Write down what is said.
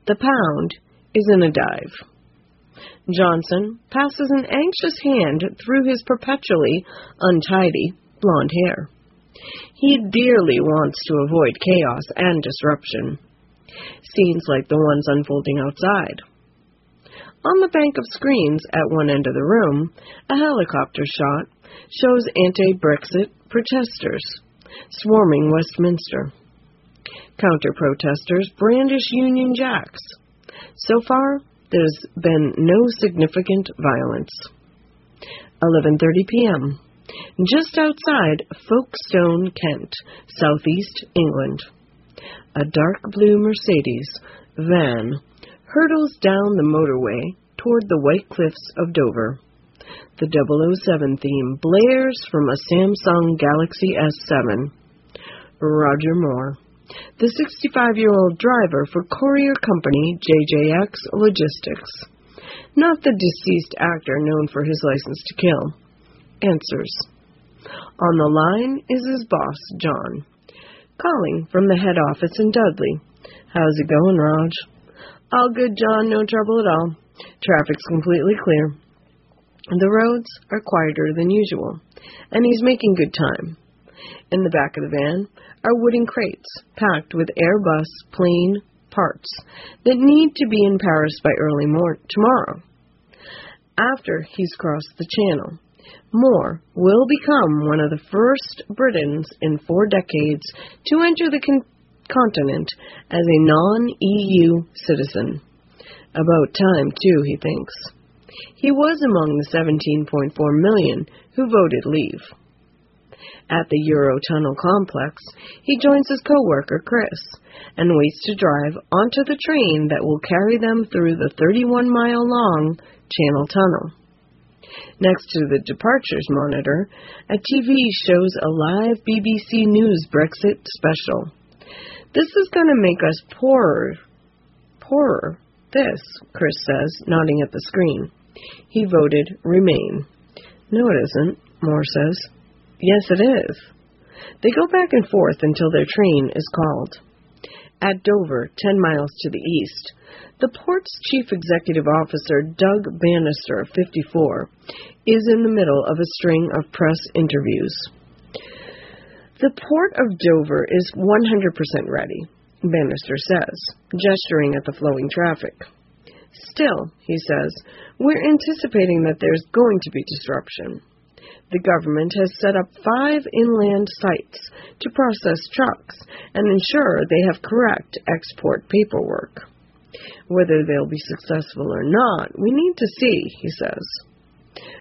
The Pound is in a dive. Johnson passes an anxious hand through his perpetually untidy blonde hair. He dearly wants to avoid chaos and disruption. Scenes like the ones unfolding outside. On the bank of screens at one end of the room, a helicopter shot shows anti-Brexit protesters swarming Westminster. Counter-protesters brandish Union Jacks. So far, there's been no significant violence. 11:30 p.m. Just outside Folkestone, Kent, southeast England. A dark blue Mercedes van hurtles down the motorway toward the white cliffs of Dover. The 007 theme blares from a Samsung Galaxy S7. Roger Moore, the 65-year-old driver for courier company JJX Logistics, not the deceased actor known for his license to kill, answers. On the line is his boss, John, calling from the head office in Dudley. How's it going, Raj? All good, John. No trouble at all. Traffic's completely clear. The roads are quieter than usual, and he's making good time. In the back of the van are wooden crates packed with Airbus plane parts that need to be in Paris by early tomorrow. After he's crossed the channel, Moore will become one of the first Britons in 4 decades to enter the continent as a non-EU citizen. About time, too, he thinks. He was among the 17.4 million who voted leave. At the Eurotunnel complex, he joins his co-worker, Chris, and waits to drive onto the train that will carry them through the 31-mile-long Channel Tunnel. Next to the departures monitor, a TV shows a live BBC News Brexit special. This is going to make us poorer. This, Chris says, nodding at the screen. He voted Remain. No, it isn't, Moore says. Yes, it is. They go back and forth until their train is called. At Dover, 10 miles to the east, the port's chief executive officer, Doug Bannister, 54, is in the middle of a string of press interviews. The port of Dover is 100% ready, Bannister says, gesturing at the flowing traffic. Still, he says, we're anticipating that there's going to be disruption. The government has set up 5 inland sites to process trucks and ensure they have correct export paperwork. Whether they'll be successful or not, we need to see, he says.